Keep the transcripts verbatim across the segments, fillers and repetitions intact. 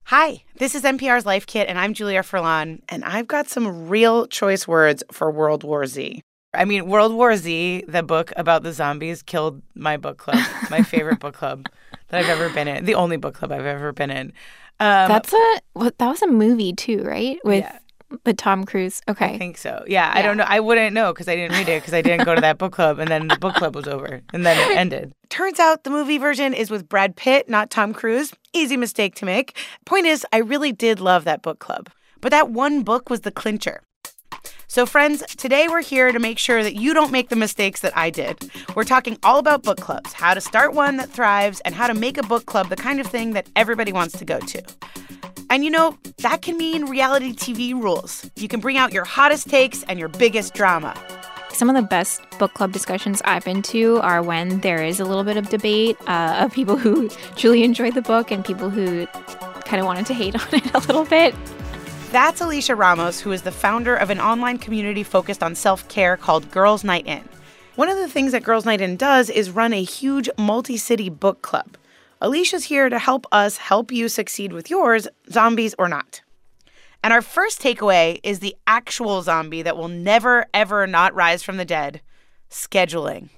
Hi, this is N P R's Life Kit, and I'm Julia Furlan, and I've got some real choice words for World War Z. I mean, World War Z, the book about the zombies, killed my book club, my favorite book club that I've ever been in, the only book club I've ever been in. Um, That's a well, that was a movie too, right? With yeah. with Tom Cruise. Okay, I think so. Yeah, yeah. I don't know. I wouldn't know because I didn't read it because I didn't go to that book club, and then the book club was over, and then it ended. Turns out the movie version is with Brad Pitt, not Tom Cruise. Easy mistake to make. Point is, I really did love that book club. But that one book was the clincher. So friends, today we're here to make sure that you don't make the mistakes that I did. We're talking all about book clubs, how to start one that thrives, and how to make a book club the kind of thing that everybody wants to go to. And you know, that can mean reality T V rules. You can bring out your hottest takes and your biggest drama. Some of the best book club discussions I've been to are when there is a little bit of debate uh, of people who truly enjoyed the book and people who kind of wanted to hate on it a little bit. That's Alicia Ramos, who is the founder of an online community focused on self-care called Girls Night In. One of the things that Girls Night In does is run a huge multi-city book club. Alicia's here to help us help you succeed with yours, zombies or not. And our first takeaway is the actual zombie that will never, ever not rise from the dead: scheduling.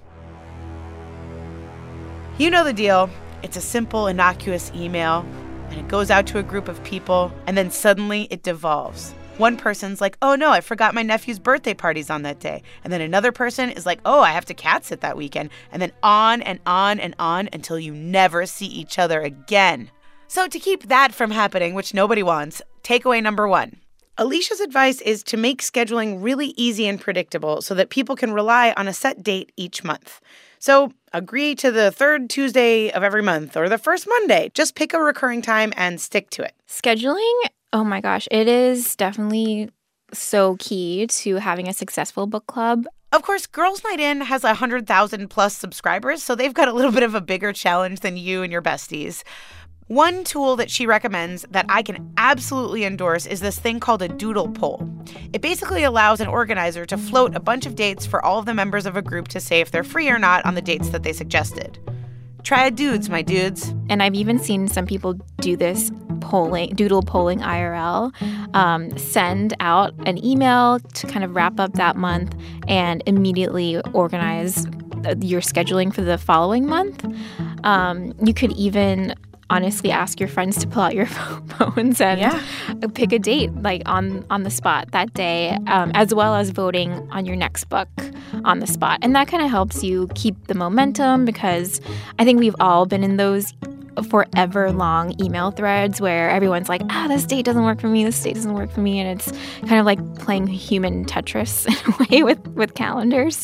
You know the deal. It's a simple, innocuous email, and it goes out to a group of people, and then suddenly it devolves. One person's like, oh no, I forgot my nephew's birthday party's on that day. And then another person is like, oh, I have to cat sit that weekend. And then on and on and on until you never see each other again. So to keep that from happening, which nobody wants, takeaway number one. Alicia's advice is to make scheduling really easy and predictable so that people can rely on a set date each month. So agree to the third Tuesday of every month or the first Monday. Just pick a recurring time and stick to it. Scheduling, oh my gosh, it is definitely so key to having a successful book club. Of course, Girls Night In has one hundred thousand plus subscribers, so they've got a little bit of a bigger challenge than you and your besties. One tool that she recommends that I can absolutely endorse is this thing called a doodle poll. It basically allows an organizer to float a bunch of dates for all of the members of a group to say if they're free or not on the dates that they suggested. Try a dudes, my dudes. And I've even seen some people do this polling, doodle polling I R L, um, send out an email to kind of wrap up that month and immediately organize your scheduling for the following month. Um, you could even honestly ask your friends to pull out your phones and yeah. pick a date like on, on the spot that day, um, as well as voting on your next book on the spot. And that kind of helps you keep the momentum because I think we've all been in those forever long email threads where everyone's like, ah, this date doesn't work for me, this date doesn't work for me. And it's kind of like playing human Tetris in a way with, with calendars.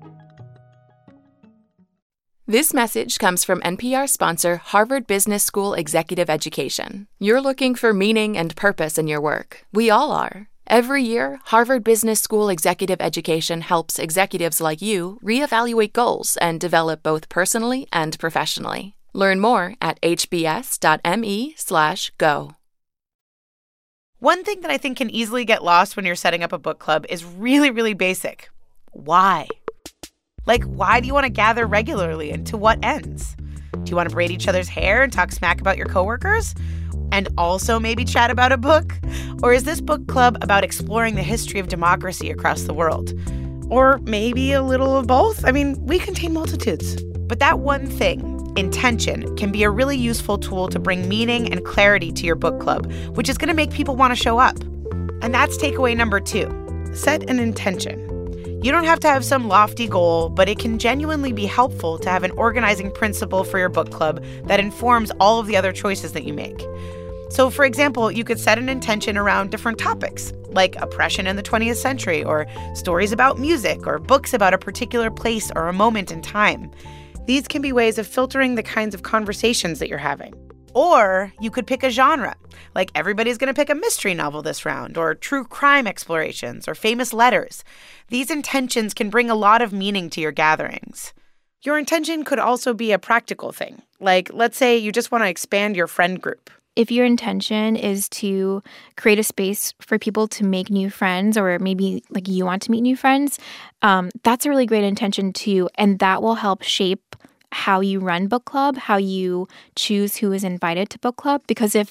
This message comes from N P R sponsor Harvard Business School Executive Education. You're looking for meaning and purpose in your work. We all are. Every year, Harvard Business School Executive Education helps executives like you reevaluate goals and develop both personally and professionally. Learn more at hbs.me slash go. One thing that I think can easily get lost when you're setting up a book club is really, really basic. Why? Like, why do you want to gather regularly and to what ends? Do you want to braid each other's hair and talk smack about your coworkers? And also maybe chat about a book? Or is this book club about exploring the history of democracy across the world? Or maybe a little of both? I mean, we contain multitudes. But that one thing, intention, can be a really useful tool to bring meaning and clarity to your book club, which is going to make people want to show up. And that's takeaway number two. Set an intention. You don't have to have some lofty goal, but it can genuinely be helpful to have an organizing principle for your book club that informs all of the other choices that you make. So, for example, you could set an intention around different topics, like oppression in the twentieth century, or stories about music, or books about a particular place or a moment in time. These can be ways of filtering the kinds of conversations that you're having. Or you could pick a genre, like everybody's going to pick a mystery novel this round, or true crime explorations, or famous letters. These intentions can bring a lot of meaning to your gatherings. Your intention could also be a practical thing, like let's say you just want to expand your friend group. If your intention is to create a space for people to make new friends, or maybe like you want to meet new friends, um, that's a really great intention too, and that will help shape how you run book club, how you choose who is invited to book club. Because if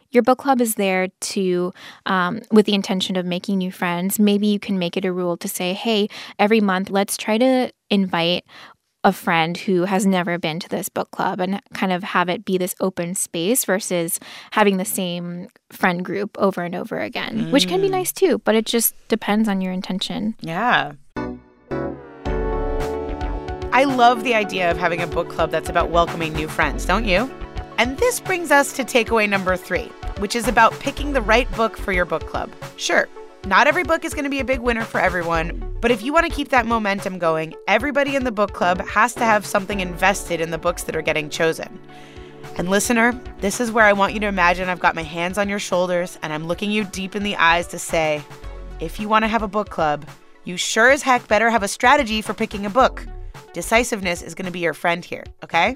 your book club is there to, um, with the intention of making new friends, maybe you can make it a rule to say, hey, every month, let's try to invite a friend who has never been to this book club and kind of have it be this open space versus having the same friend group over and over again, mm. which can be nice too, but it just depends on your intention. Yeah. I love the idea of having a book club that's about welcoming new friends, don't you? And this brings us to takeaway number three, which is about picking the right book for your book club. Sure, not every book is going to be a big winner for everyone, but if you want to keep that momentum going, everybody in the book club has to have something invested in the books that are getting chosen. And listener, this is where I want you to imagine I've got my hands on your shoulders and I'm looking you deep in the eyes to say, if you want to have a book club, you sure as heck better have a strategy for picking a book. Decisiveness is going to be your friend here, okay?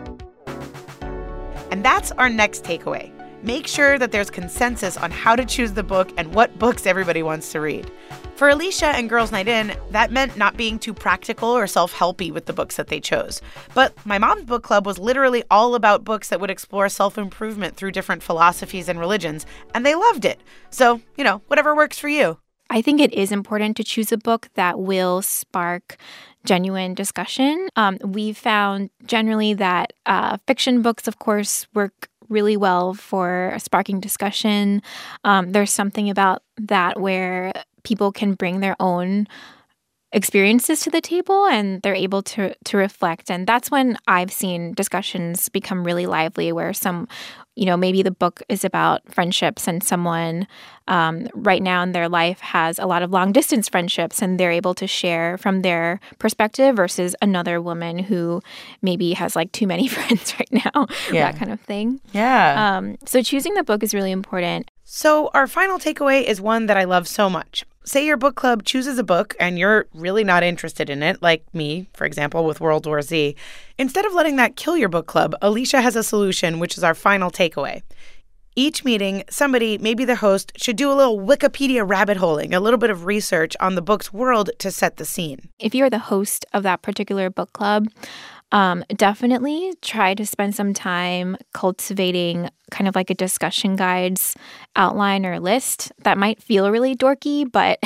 And that's our next takeaway. Make sure that there's consensus on how to choose the book and what books everybody wants to read. For Alicia and Girls Night In, that meant not being too practical or self-helpy with the books that they chose. But my mom's book club was literally all about books that would explore self-improvement through different philosophies and religions, and they loved it. So, you know, whatever works for you. I think it is important to choose a book that will spark genuine discussion. Um, we've found generally that uh, fiction books, of course, work really well for sparking discussion. Um, there's something about that where people can bring their own experiences to the table and they're able to to reflect. And that's when I've seen discussions become really lively where some, you know, maybe the book is about friendships and someone um, right now in their life has a lot of long distance friendships and they're able to share from their perspective versus another woman who maybe has like too many friends right now, yeah. that kind of thing. Yeah. Um, so choosing the book is really important. So our final takeaway is one that I love so much. Say your book club chooses a book and you're really not interested in it, like me, for example, with World War Z. Instead of letting that kill your book club, Alicia has a solution, which is our final takeaway. Each meeting, somebody, maybe the host, should do a little Wikipedia rabbit holing, a little bit of research on the book's world to set the scene. If you're the host of that particular book club, Um, definitely try to spend some time cultivating kind of like a discussion guides outline or list. That might feel really dorky, but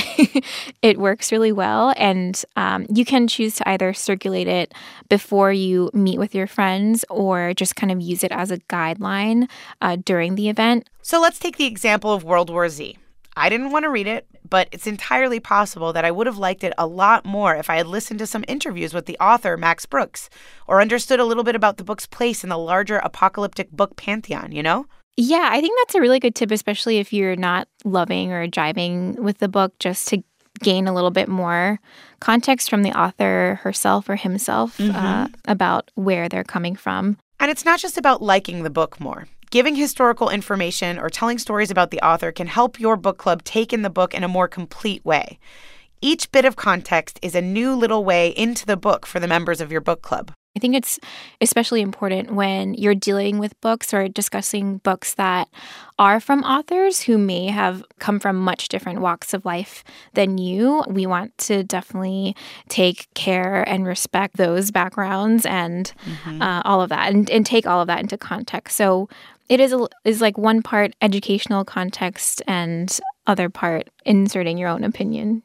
it works really well. And um, you can choose to either circulate it before you meet with your friends or just kind of use it as a guideline uh, during the event. So let's take the example of World War Z. I didn't want to read it, but it's entirely possible that I would have liked it a lot more if I had listened to some interviews with the author, Max Brooks, or understood a little bit about the book's place in the larger apocalyptic book pantheon, you know? Yeah, I think that's a really good tip, especially if you're not loving or jiving with the book, just to gain a little bit more context from the author herself or himself mm-hmm. uh, about where they're coming from. And it's not just about liking the book more. Giving historical information or telling stories about the author can help your book club take in the book in a more complete way. Each bit of context is a new little way into the book for the members of your book club. I think it's especially important when you're dealing with books or discussing books that are from authors who may have come from much different walks of life than you. We want to definitely take care and respect those backgrounds and mm-hmm. uh, all of that and, and take all of that into context. So it is a, is like one part educational context and other part inserting your own opinion.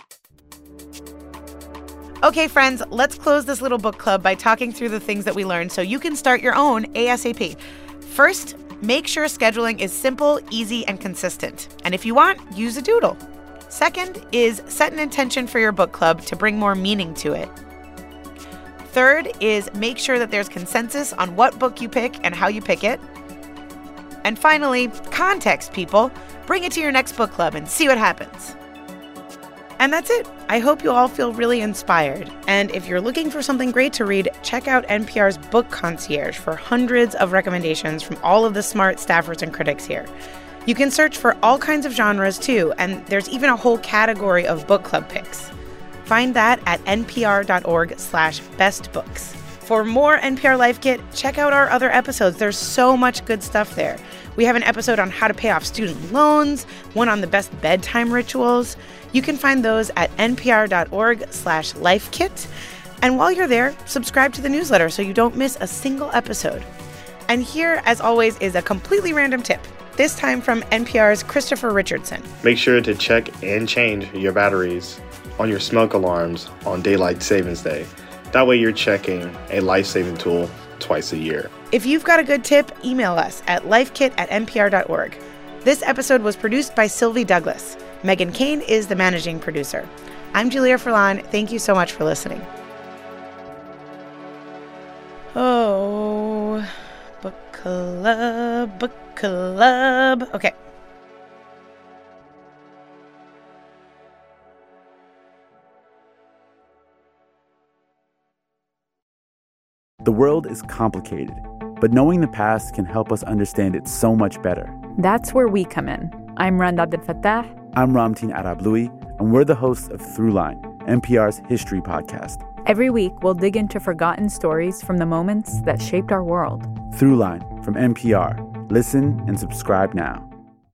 Okay, friends, let's close this little book club by talking through the things that we learned so you can start your own ASAP. First, make sure scheduling is simple, easy, and consistent. And if you want, use a doodle. Second is set an intention for your book club to bring more meaning to it. Third is make sure that there's consensus on what book you pick and how you pick it. And finally, context, people. Bring it to your next book club and see what happens. And that's it. I hope you all feel really inspired. And if you're looking for something great to read, check out N P R's Book Concierge for hundreds of recommendations from all of the smart staffers and critics here. You can search for all kinds of genres too, and there's even a whole category of book club picks. Find that at npr.org slash bestbooks. For more N P R Life Kit, check out our other episodes. There's so much good stuff there. We have an episode on how to pay off student loans, one on the best bedtime rituals. You can find those at npr.org slash lifekit. And while you're there, subscribe to the newsletter so you don't miss a single episode. And here, as always, is a completely random tip. this time from N P R's Christopher Richardson. Make sure to check and change your batteries on your smoke alarms on Daylight Savings Day. That way you're checking a life-saving tool twice a year. If you've got a good tip, email us at lifekit at n p r dot org. This episode was produced by Sylvie Douglas. Megan Kane is the managing producer. I'm Julia Furlan. Thank you so much for listening. Oh, book club, book club. Okay. The world is complicated, but knowing the past can help us understand it so much better. That's where we come in. I'm Randa Abdel Fattah. I'm Ramtin Arablouei, and we're the hosts of Throughline, N P R's history podcast. Every week, we'll dig into forgotten stories from the moments that shaped our world. Throughline from N P R. Listen and subscribe now.